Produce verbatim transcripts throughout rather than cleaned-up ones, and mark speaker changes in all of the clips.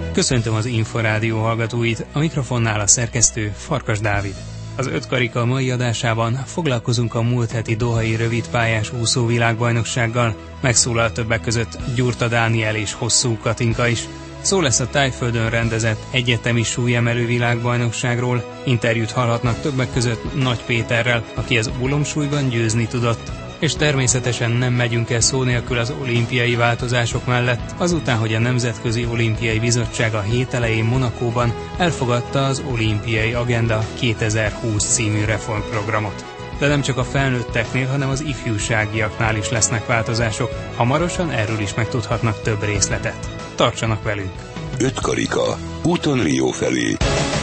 Speaker 1: Köszöntöm az Inforádió hallgatóit, a mikrofonnál a szerkesztő Farkas Dávid. Az öt karika mai adásában foglalkozunk a múlt heti dohai rövidpályás úszó világbajnoksággal, megszólal többek között Gyurta Dániel és Hosszú Katinka is. Szó lesz a Tájföldön rendezett egyetemi súlyemelő világbajnokságról, interjút hallhatnak többek között Nagy Péterrel, aki az ólomsúlyban győzni tudott. És természetesen nem megyünk el szó nélkül az olimpiai változások mellett, azután, hogy a Nemzetközi Olimpiai Bizottság a hét elején Monacóban elfogadta az Olimpiai Agenda kétezer-húsz című reformprogramot. De nem csak a felnőtteknél, hanem az ifjúságiaknál is lesznek változások. Hamarosan erről is megtudhatnak több részletet. Tartsanak velünk!
Speaker 2: Öt karika, úton Rio felé.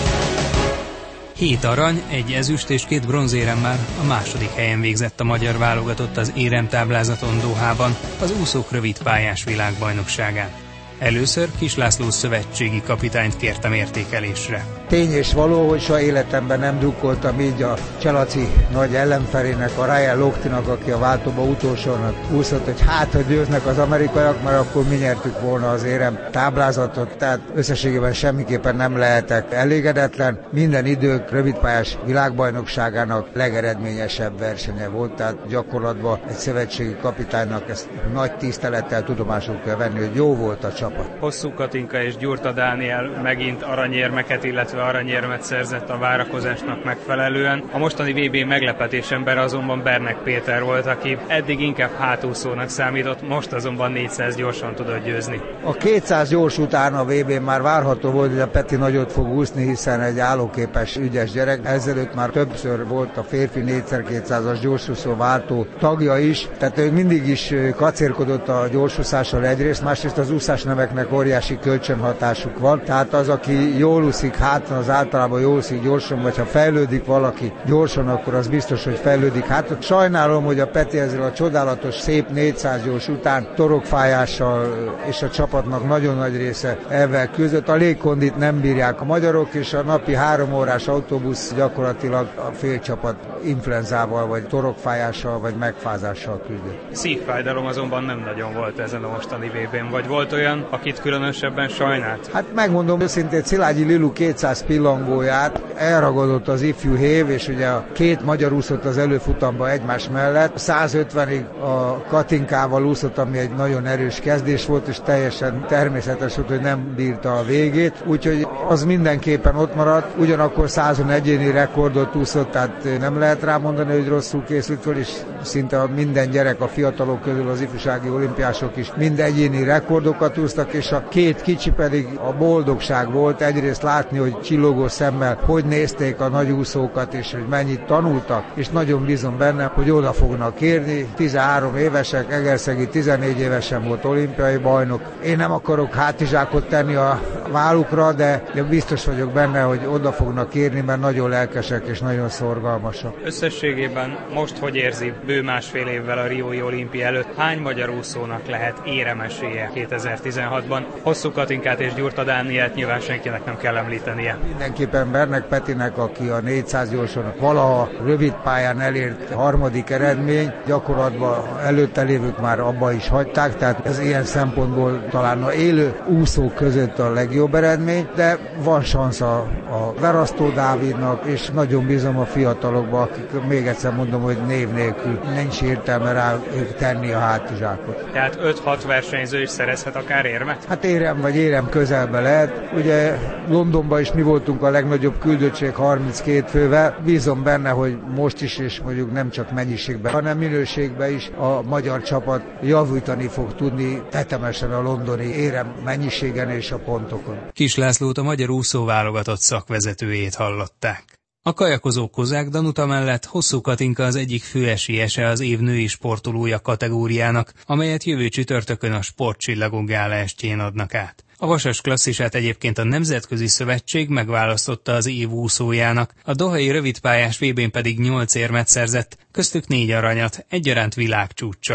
Speaker 1: Hét arany, egy ezüst és két bronzéremmel a második helyen végzett a magyar válogatott az éremtáblázaton Dohában, az úszók rövidpályás világbajnokságán. Először Kis László szövetségi kapitányt kértem értékelésre.
Speaker 3: Tény és való, hogy soha életemben nem drukkoltam így a Cselaci nagy ellenfelének, a Ryan Lochte-nak, aki a váltóba utolsónak úszott, hogy hát, hogy győznek az amerikaiak, mert akkor mi nyertük volna az érem táblázatot, tehát összességében semmiképpen nem lehetek elégedetlen. Minden idők rövidpályás világbajnokságának legeredményesebb versenye volt, tehát gyakorlatban egy szövetségi kapitánynak ezt nagy tisztelettel tudomásul kell venni, hogy jó volt a csapat.
Speaker 1: Hosszú Katinka és Gyurta Dániel megint aranyérmeket, illetve aranyérmet szerzett a várakozásnak megfelelően. A mostani vé bé meglepetés ember azonban Bernek Péter volt, aki eddig inkább hátúszónak számított, most azonban négyszáz gyorsan tudott győzni.
Speaker 3: A kétszáz gyors után a vé bén már várható volt, hogy a Peti nagyot fog úszni, hiszen egy állóképes, ügyes gyerek. Ezelőtt már többször volt a férfi négyszer kétszázas gyorsúszó váltó tagja is, tehát ő mindig is kacérkodott a gyorsúszással egyrészt, másrészt az úszás neveknek óriási kölcsönhatásuk van, tehát az, aki jól úszik, hát az általában jól úszik gyorsan, vagy ha fejlődik valaki gyorsan, akkor az biztos, hogy fejlődik. Hát sajnálom, hogy a Peti ezzel a csodálatos, szép négyszáz gyors után torokfájással és a csapatnak nagyon nagy része ebben küzdött. A légkondit nem bírják a magyarok, és a napi három órás autóbusz gyakorlatilag a fél csapat influenzával, vagy torokfájással, vagy megfázással küzdött.
Speaker 1: Szívfájdalom azonban nem nagyon volt ezen a mostani vé bén, vagy volt olyan, akit különösebben sajnált?
Speaker 3: Hát megmondom őszintén, Szilágyi Lilu kétszáz pillangóját elragadott az ifjú hév, és ugye a két magyar úszott az előfutamba egymás mellett. százötvenig a Katinkával úszott, ami egy nagyon erős kezdés volt, és teljesen természetes volt, hogy nem bírta a végét. Úgyhogy az mindenképpen ott maradt. Ugyanakkor százon egyéni rekordot úszott, tehát nem lehet rámondani, hogy rosszul készült föl, és szinte minden gyerek a fiatalok közül, az ifjúsági olimpiások is mind egyéni rekordokat úsztak, és a két kicsi pedig a boldogság volt egyrészt látni, hogy csillogó szemmel hogy nézték a nagyúszókat, és hogy mennyit tanultak, és nagyon bízom benne, hogy oda fognak érni. tizenhárom évesek, Egerszegi tizennégy évesen volt olimpiai bajnok. Én nem akarok hátizsákot tenni a vállukra, de, de biztos vagyok benne, hogy oda fognak érni, mert nagyon lelkesek és nagyon szorgalmasak.
Speaker 1: Összességében most hogy érzi bő másfél évvel a Riói olimpia előtt, hány magyar úszónak lehet éremesélye kétezer-tizenhatban? Hosszú Katinkát és Gyurta Dánielt nyilván senkinek nem kell említenie.
Speaker 3: Mindenképpen Bernek Petinek, aki a négyszáz gyorson valaha rövid pályán elért harmadik eredmény, gyakorlatban előtte lévők már abba is hagyták, tehát ez ilyen szempontból talán a élő úszók között a legjobb eredmény, de van szansz a, a Verasztó Dávidnak, és nagyon bízom a fiatalokba, akik még egyszer mondom, hogy név nélkül nincs értelme rá tenni a hátizsákot.
Speaker 1: Tehát öt-hat versenyző is szerezhet akár érmet?
Speaker 3: Hát érem vagy érem közelbe lehet. Ugye Londonban is mi voltunk a legnagyobb küldöttség harminckét fővel. Bízom benne, hogy most is, és mondjuk nem csak mennyiségben, hanem minőségben is a magyar csapat javítani fog tudni tetemesen a londoni érem mennyiségen és a pontokon.
Speaker 1: Kis Lászlót, a magyar úszóválogatott szakvezetőjét hallották. A kajakozó Kozák Danuta mellett Hosszú Katinka az egyik fő esélyese az év női sportolója kategóriának, amelyet jövő csütörtökön a Sportcsillagok gála estjén adnak át. A vasas klasszisát egyébként a Nemzetközi Szövetség megválasztotta az év úszójának, a dohai rövidpályás vé bén pedig nyolc érmet szerzett, köztük négy aranyat, egyaránt világcsúccsal.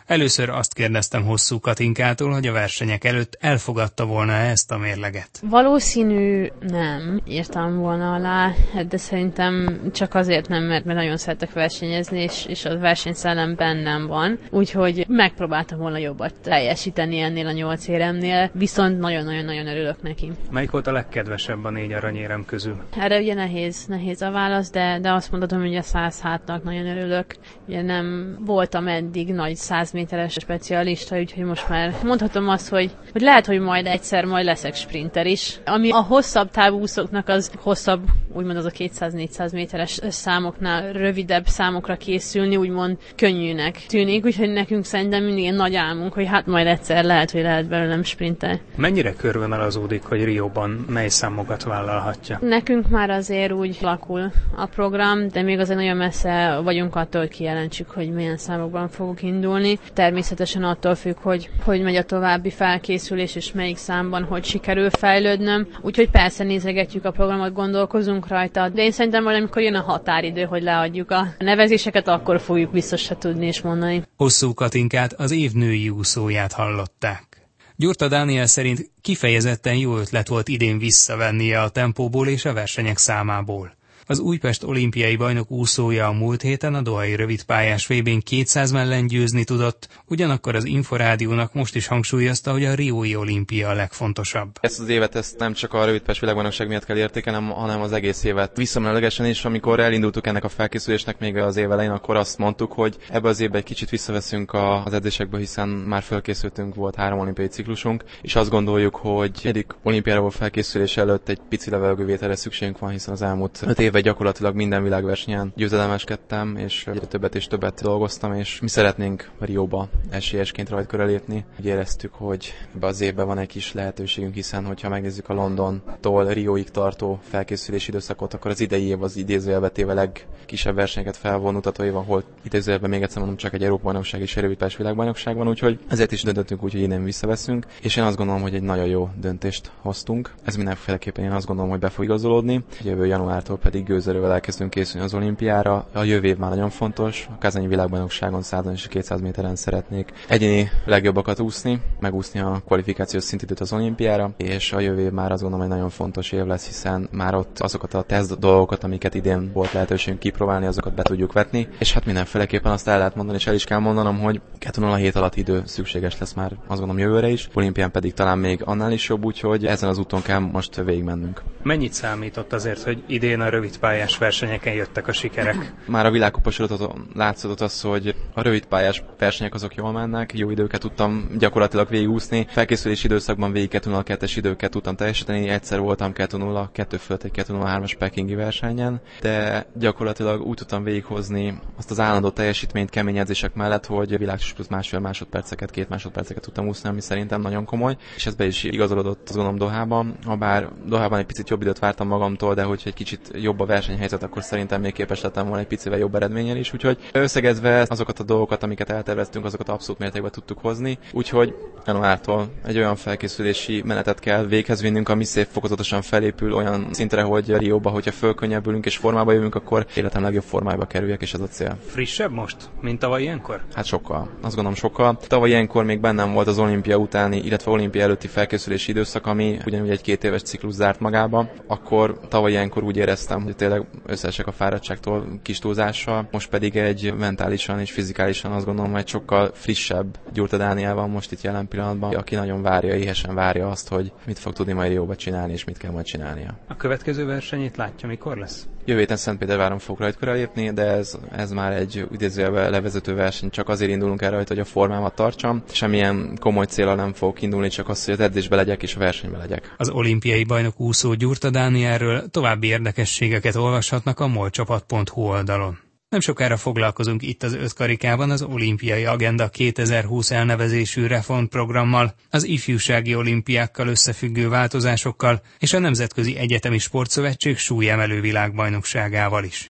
Speaker 1: Először azt kérdeztem Hosszú Katinkától, hogy a versenyek előtt elfogadta volna ezt a mérleget.
Speaker 4: Valószínű nem írtam volna alá, de szerintem csak azért nem, mert, mert nagyon szeretek versenyezni, és, és a versenyszellem bennem van. Úgyhogy megpróbáltam volna jobbat teljesíteni ennél a nyolc éremnél, viszont nagyon-nagyon-nagyon örülök neki.
Speaker 1: Melyik volt a legkedvesebb a négy aranyérem közül?
Speaker 4: Erre ugye nehéz, nehéz a válasz, de, de azt mondhatom, hogy a száz hátnak nagyon örülök. Ugye nem voltam eddig nagy száz méteres specialista, úgyhogy most már mondhatom azt, hogy, hogy lehet, hogy majd egyszer majd leszek sprinter is. Ami a hosszabb távúszóknak az hosszabb, úgymond az a kétszáz-négyszáz méteres számoknál rövidebb számokra készülni, úgymond könnyűnek tűnik, úgyhogy nekünk szerintem mindig egy nagy álmunk, hogy hát majd egyszer lehet, hogy lehet belőlem sprinter.
Speaker 1: Mennyire körvonalazódik, hogy Rióban mely számokat vállalhatja?
Speaker 4: Nekünk már azért úgy alakul a program, de még azért nagyon messze vagyunk attól, hogy kijelentsük, hogy milyen számokban fogok indulni. Természetesen attól függ, hogy hogy megy a további felkészülés, és melyik számban hogy sikerül fejlődnöm. Úgyhogy persze nézegetjük a programot, gondolkozunk rajta, de én szerintem majd amikor jön a határidő, hogy leadjuk a nevezéseket, akkor fogjuk biztosra tudni és mondani.
Speaker 1: Hosszú Katinkát, az év női úszóját hallották. Gyurta Dániel szerint kifejezetten jó ötlet volt idén visszavennie a tempóból és a versenyek számából. Az Újpest olimpiai bajnok úszója a múlt héten a dohai rövidpályás vé bén kétszáz mellen győzni tudott, ugyanakkor az Inforádiónak most is hangsúlyozta, hogy a riói olimpia a legfontosabb.
Speaker 5: Ezt az évet ezt nem csak a rövidpályás világbajnokság miatt kell értékelnem, hanem az egész évet visszamenőlegesen is. Amikor elindultuk ennek a felkészülésnek még az év elején, akkor azt mondtuk, hogy ebbe az évben egy kicsit visszaveszünk az edzésekből, hiszen már felkészültünk, volt három olimpiai ciklusunk, és azt gondoljuk, hogy egyik olimpiára való felkészülés előtt egy pici levegővételre szükségünk van, hiszen az elmúlt öt év gyakorlatilag minden világversenyen győzedelmeskedtem, és egyre többet és többet dolgoztam, és mi szeretnénk Rióba esélyesként rajtkörre lépni. Úgy éreztük, hogy ebbe az évben van egy kis lehetőségünk, hiszen hogyha megnézzük a Londontól Rióig tartó felkészülési időszakot, akkor az idei év az idézőjelbetéve legkisebb versenyeket felvonultató év, ahol idézőjelben még egyszer mondom, csak egy Európa-bajnokság és egy rövidpályás világbajnokság van, úgyhogy ezért is döntöttünk úgy, hogy innen visszaveszünk, és én azt gondolom, hogy egy nagyon jó döntést hoztunk. Ez mindenféleképpen én azt gondolom, hogy be fog igazolódni. Jövő januártól pedig gőzerővel elkezdünk készülni az olimpiára. A jövő év már nagyon fontos. A kazányi világbajnokságon százon és kétszáz méteren szeretnék egyéni legjobbakat úszni, megúszni a kvalifikációs szintidőt az olimpiára, és a jövő év már azt gondolom, hogy nagyon fontos év lesz, hiszen már ott azokat a teszt dolgokat, amiket idén volt lehetőségünk kipróbálni, azokat be tudjuk vetni, és hát mindenféleképpen azt el lehet mondani, és el is kell mondanom, hogy kettő nulla hét alatt idő szükséges lesz már, azt gondolom, jövőre is. Olimpián pedig talán még annál is jobb, úgyhogy ezen az úton kell most végigmennünk.
Speaker 1: Mennyit számított azért, hogy idén a rövidpályás versenyeken jöttek a sikerek?
Speaker 5: Már a világkupa sorozaton látszott az, hogy a rövidpályás versenyek azok jól mennek, jó időket tudtam gyakorlatilag végigúszni. Felkészülési időszakban végig kettő nulla kettes időket tudtam teljesíteni, egyszer voltam kettő nulla kettő fölött egy kettő nulla hármas pekingi versenyen, de gyakorlatilag úgy tudtam végighozni azt az állandó teljesítményt kemény edzések mellett, hogy világcsúcs másfél másodperceket, két másodperceket tudtam úszni, ami szerintem nagyon komoly, és ez be is igazolódott, azt gondolom, Dohában. Habár Dohában egy picit jobb időt vártam magamtól, de hogyha egy kicsit jobb a versenyhelyzet, akkor szerintem még képes lettem volna egy picivel jobb eredménnyel is, úgyhogy összegezve azokat a dolgokat, amiket elterveztünk, azokat abszolút mértékben tudtuk hozni, úgyhogy januártól egy olyan felkészülési menetet kell véghez vinnünk, ami szép fokozatosan felépül olyan szintre, hogy Rióba, hogyha fölkönnyebbülünk és formába jövünk, akkor életem legjobb formába kerüljek, és ez a cél.
Speaker 1: Frissebb most, mint tavaly ilyenkor?
Speaker 5: Hát sokkal. Azt gondolom sokkal. Tavaly ilyenkor még bennem volt az olimpia utáni, illetve olimpia előtti felkészülési időszak, ami ugyanúgy egy két éves ciklus zárt magába. Akkor tavaly ilyenkor úgy éreztem, hogy tényleg összeesek a fáradtságtól kis túlzással, most pedig egy mentálisan és fizikálisan azt gondolom, hogy sokkal frissebb Gyurta Dániel van most itt jelen pillanatban, aki nagyon várja, éhesen várja azt, hogy mit fog tudni majd Rióba csinálni, és mit kell majd csinálnia.
Speaker 1: A következő versenyét látja, mikor lesz?
Speaker 5: Jövő héten Szentpéterváron fog rajtkörre lépni, de ez, ez már egy idézőjelben levezető verseny, csak azért indulunk el rajta, hogy a formámat tartsam. Semmilyen komoly céllal nem fog indulni, csak az, hogy az edzésbe legyek és a versenybe legyek.
Speaker 1: Az olimpiai bajnok úszó Gyurta Dánielről további érdekességeket olvashatnak a molcsapat pont hu oldalon. Nem sokára foglalkozunk itt az öt karikában az Olimpiai Agenda kétezer-húsz elnevezésű reformprogrammal, az ifjúsági olimpiákkal összefüggő változásokkal és a Nemzetközi Egyetemi Sportszövetség súlyemelő világbajnokságával is.